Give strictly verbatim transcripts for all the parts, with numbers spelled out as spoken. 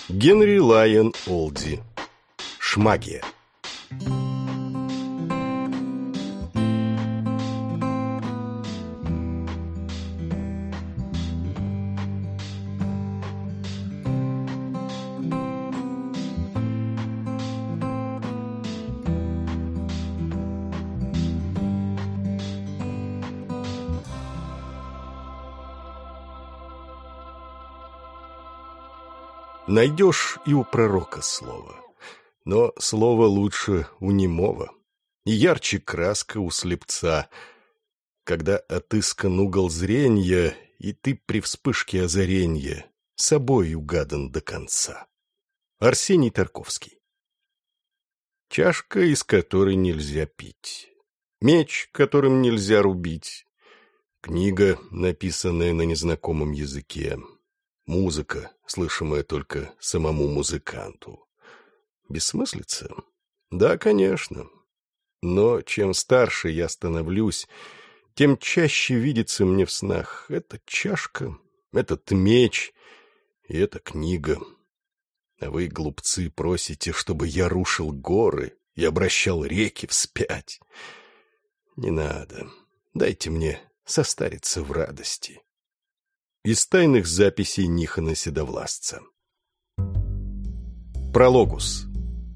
Генри Лайон Олди. Шмагия. Найдешь и у пророка слово, но слово лучше у немого, и ярче краска у слепца, когда отыскан угол зренья, и ты при вспышке озаренья собой угадан до конца. Арсений Тарковский. Чашка, из которой нельзя пить, меч, которым нельзя рубить, книга, написанная на незнакомом языке, музыка, слышимая только самому музыканту. Бессмыслица? Да, конечно. Но чем старше я становлюсь, тем чаще видится мне в снах эта чашка, этот меч и эта книга. А вы, глупцы, просите, чтобы я рушил горы и обращал реки вспять. Не надо. Дайте мне состариться в радости. Из тайных записей Нихона Седовласца. Прологус.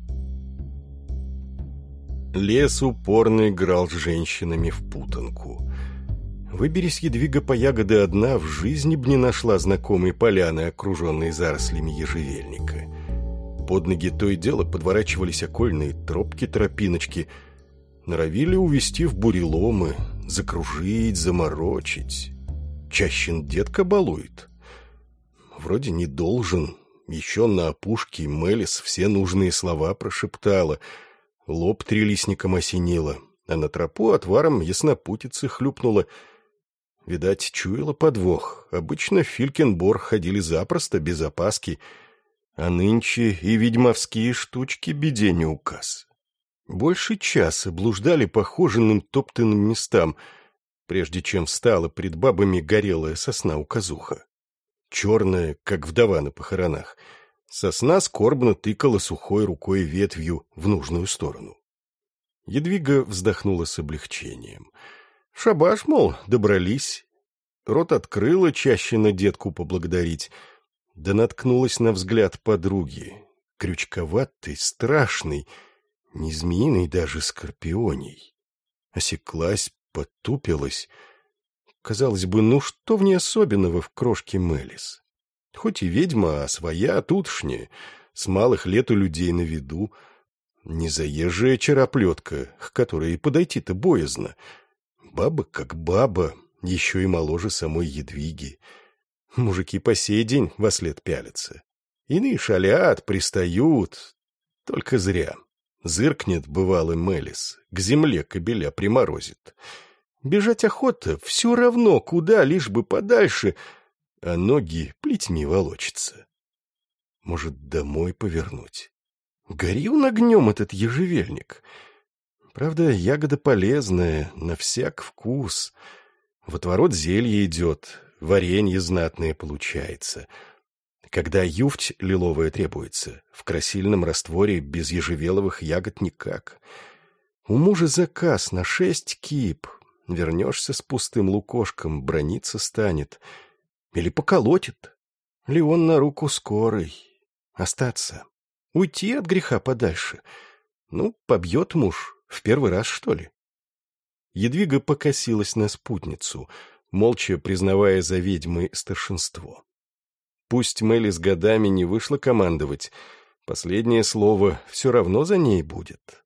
Лес упорно играл с женщинами в путанку. Выберись, Едвига, по ягоды одна, в жизни б не нашла знакомой поляны, окруженной зарослями ежевельника. Под ноги то и дело подворачивались окольные тропки-тропиночки, норовили увести в буреломы, закружить, заморочить. Чащин детка балует. Вроде не должен. Еще на опушке Мелис все нужные слова прошептала. Лоб трилистником осенила, а на тропу отваром яснопутицы хлюпнула. Видать, чуяла подвох. Обычно в Филькенбор ходили запросто, без опаски. А нынче и ведьмовские штучки беде не указ. Больше часа блуждали по хоженым топтанным местам, прежде чем встала пред бабами горелая сосна-указуха. Черная, как вдова на похоронах, сосна скорбно тыкала сухой рукой ветвью в нужную сторону. Едвига вздохнула с облегчением. Шабаш, мол, добрались. Рот открыла чаще на детку поблагодарить, да наткнулась на взгляд подруги, крючковатый, страшный, не змеиный даже, скорпионий. Осеклась, потупилась. Казалось бы, ну что в ней особенного в крошке Мелис? Хоть и ведьма, а своя, тутшняя, с малых лет у людей на виду. Не заезжая чероплетка, к которой подойти-то боязно. Баба как баба, еще и моложе самой Едвиги. Мужики по сей день вослед пялятся. Иные шалят, пристают. Только зря. Зыркнет, бывалый Мелис, к земле кобеля приморозит. Бежать охота, все равно куда, лишь бы подальше, а ноги плетьми волочатся. Может, домой повернуть? Горел огнем этот ежевельник. Правда, ягода полезная, на всяк вкус. В отворот зелье идет, варенье знатное получается. Когда юфть лиловая требуется, в красильном растворе без ежевеловых ягод никак. У мужа заказ на шесть кип. Вернешься с пустым лукошком, браниться станет. Или поколотит. Леон на руку скорый. Остаться. Уйти от греха подальше. Ну, побьет муж. В первый раз, что ли? Едвига покосилась на спутницу, молча признавая за ведьмой старшинство. Пусть Мелис годами не вышла командовать, последнее слово все равно за ней будет.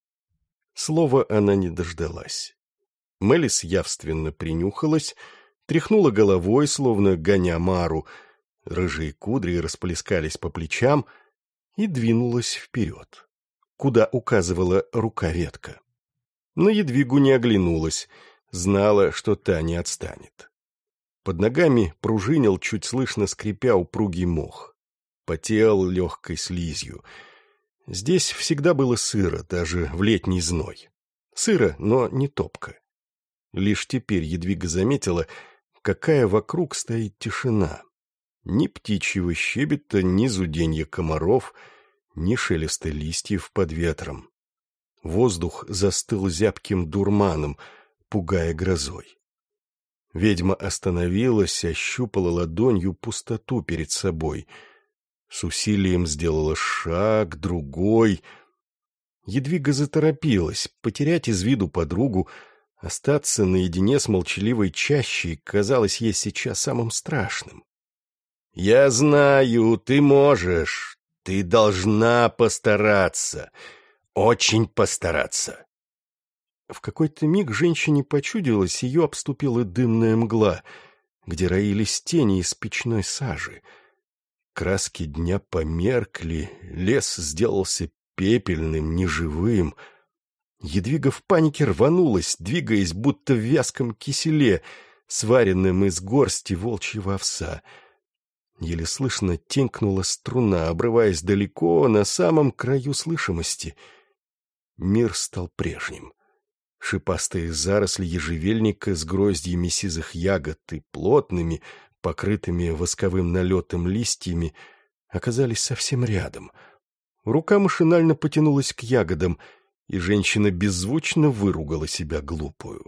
Слова она не дождалась. Мелис явственно принюхалась, тряхнула головой, словно гоня Мару, рыжие кудри расплескались по плечам, и двинулась вперед, куда указывала рука-ветка. На Едвигу не оглянулась, знала, что та не отстанет. Под ногами пружинил, чуть слышно скрипя, упругий мох. Потел легкой слизью. Здесь всегда было сыро, даже в летний зной. Сыро, но не топко. Лишь теперь Едвига заметила, какая вокруг стоит тишина. Ни птичьего щебета, ни зуденья комаров, ни шелеста листьев под ветром. Воздух застыл зябким дурманом, пугая грозой. Ведьма остановилась, ощупала ладонью пустоту перед собой. С усилием сделала шаг, другой. Едвига заторопилась. Потерять из виду подругу, остаться наедине с молчаливой чащей казалось ей сейчас самым страшным. «Я знаю, ты можешь. Ты должна постараться. Очень постараться». В какой-то миг женщине почудилось, ее обступила дымная мгла, где роились тени из печной сажи. Краски дня померкли, лес сделался пепельным, неживым. Едвига в панике рванулась, двигаясь будто в вязком киселе, сваренном из горсти волчьего овса. Еле слышно тенькнула струна, обрываясь далеко, на самом краю слышимости. Мир стал прежним. Шипастые заросли ежевельника с гроздьями сизых ягод и плотными, покрытыми восковым налетом листьями, оказались совсем рядом. Рука машинально потянулась к ягодам, и женщина беззвучно выругала себя глупую.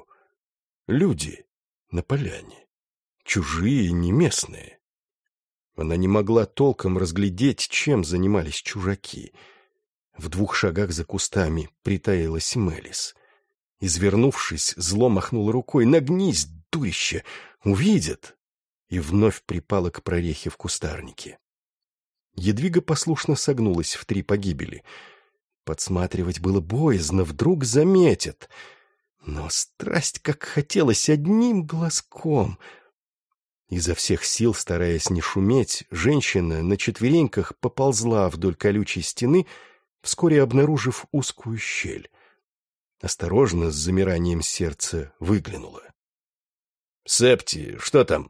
Люди на поляне. Чужие, не местные. Она не могла толком разглядеть, чем занимались чужаки. В двух шагах за кустами притаилась Мелис. Извернувшись, зло махнула рукой. «Нагнись, дурище! Увидят!» И вновь припала к прорехе в кустарнике. Едвига послушно согнулась в три погибели. Подсматривать было боязно, вдруг заметят. Но страсть, как хотелось, одним глазком. Изо всех сил, стараясь не шуметь, женщина на четвереньках поползла вдоль колючей стены, вскоре обнаружив узкую щель. Осторожно, с замиранием сердца, выглянула. «Септи, что там?»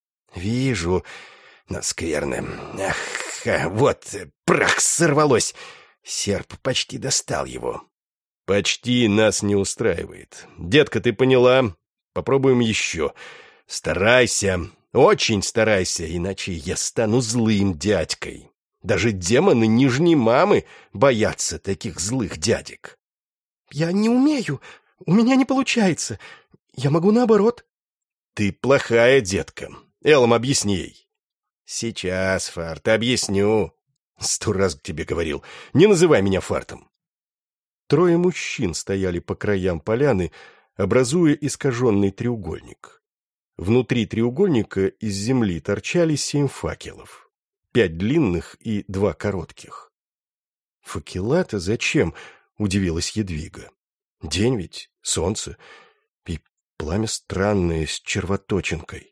«Вижу, но скверно. Ах, вот, прах, сорвалось. Серп почти достал его». «Почти нас не устраивает. Детка, ты поняла? Попробуем еще. Старайся, очень старайся, иначе я стану злым дядькой. Даже демоны нижней мамы боятся таких злых дядек». «Я не умею. У меня не получается. Я могу наоборот». «Ты плохая детка. Эллом, объясни ей». «Сейчас, Фарт, объясню. Сто раз к тебе говорил. Не называй меня Фартом». Трое мужчин стояли по краям поляны, образуя искаженный треугольник. Внутри треугольника из земли торчали семь факелов. Пять длинных и два коротких. «Факела-то зачем?» — удивилась Едвига. «День ведь, солнце, и пламя странное с червоточинкой».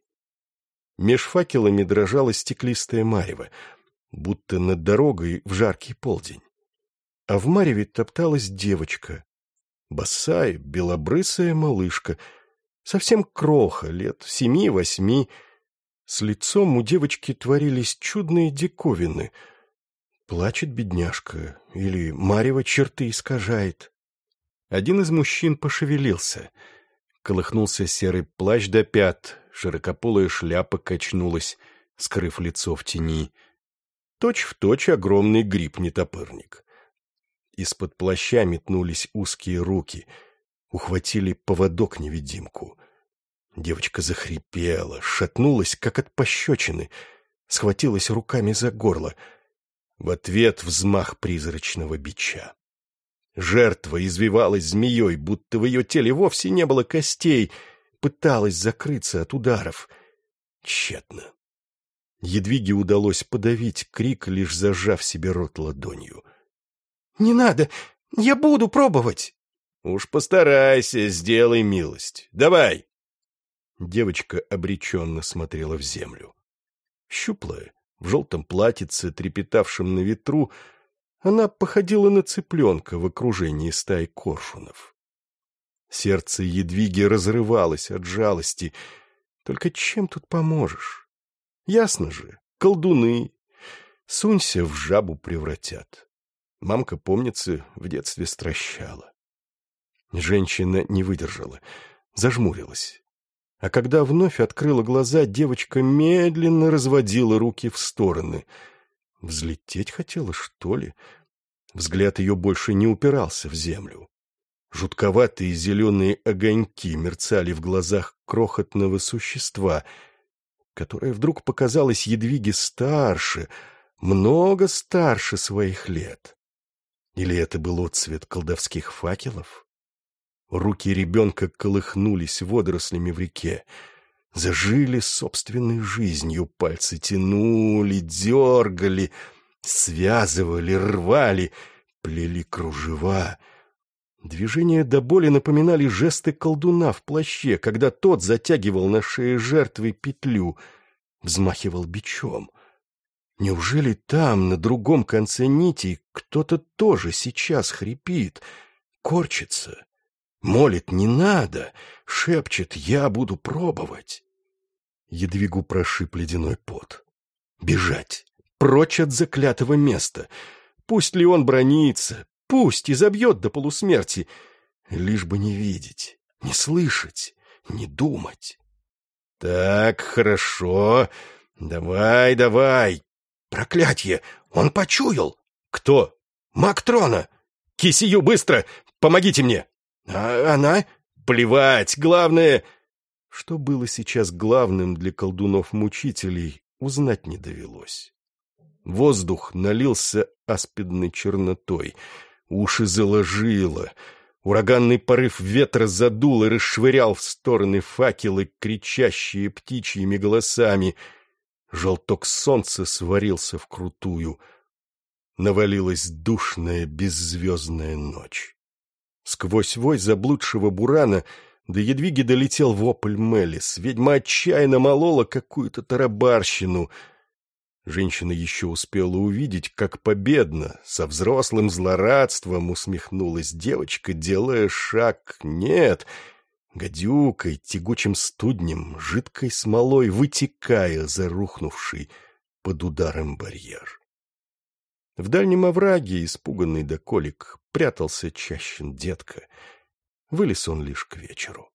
Меж факелами дрожало стеклистое марево, будто над дорогой в жаркий полдень. А в мареве топталась девочка, босая, белобрысая малышка, совсем кроха, лет семи-восьми. С лицом у девочки творились чудные диковины. Плачет бедняжка, или марево черты искажает. Один из мужчин пошевелился. Колыхнулся серый плащ до пят, широкополая шляпа качнулась, скрыв лицо в тени. Точь-в-точь огромный гриб-нетопырник. Из-под плаща метнулись узкие руки, ухватили поводок-невидимку. Девочка захрипела, шатнулась, как от пощечины, схватилась руками за горло. В ответ взмах призрачного бича. Жертва извивалась змеей, будто в ее теле вовсе не было костей, пыталась закрыться от ударов. Тщетно. Едвиге удалось подавить крик, лишь зажав себе рот ладонью. «Не надо! Я буду пробовать!» «Уж постарайся, сделай милость. Давай!» Девочка обреченно смотрела в землю. Щуплая, в желтом платьице, трепетавшем на ветру, она походила на цыпленка в окружении стаи коршунов. Сердце Едвиги разрывалось от жалости. Только чем тут поможешь? Ясно же, колдуны. Сунься, в жабу превратят. Мамка, помнится, в детстве стращала. Женщина не выдержала, зажмурилась. А когда вновь открыла глаза, девочка медленно разводила руки в стороны. Взлететь хотела, что ли? Взгляд ее больше не упирался в землю. Жутковатые зеленые огоньки мерцали в глазах крохотного существа, которое вдруг показалось Едвиге старше, много старше своих лет. Или это был отцвет колдовских факелов? Руки ребенка колыхнулись водорослями в реке, зажили собственной жизнью, пальцы тянули, дергали, связывали, рвали, плели кружева. Движения до боли напоминали жесты колдуна в плаще, когда тот затягивал на шее жертвы петлю, взмахивал бичом. Неужели там, на другом конце нити, кто-то тоже сейчас хрипит, корчится, молит «не надо», шепчет «я буду пробовать»? Едвигу прошиб ледяной пот. Бежать, прочь от заклятого места. Пусть ли он бранится, пусть и забьет до полусмерти, лишь бы не видеть, не слышать, не думать. Так, хорошо, давай, давай. Проклятье! Он почуял! Кто? Маг Трона! Кисию, быстро! Помогите мне! А она? Плевать! Главное... Что было сейчас главным для колдунов-мучителей, узнать не довелось. Воздух налился аспидной чернотой, уши заложило, ураганный порыв ветра задул и расшвырял в стороны факелы, кричащие птичьими голосами. Желток солнца сварился вкрутую. Навалилась душная беззвездная ночь. Сквозь вой заблудшего бурана до Едвиги долетел вопль Мелис. Ведьма отчаянно молола какую-то тарабарщину. Женщина еще успела увидеть, как победно, со взрослым злорадством усмехнулась девочка, делая шаг. Нет, гадюкой, тягучим студнем, жидкой смолой вытекая за рухнувший под ударом барьер. В дальнем овраге, испуганный до колик, прятался Чащин детка. Вылез он лишь к вечеру.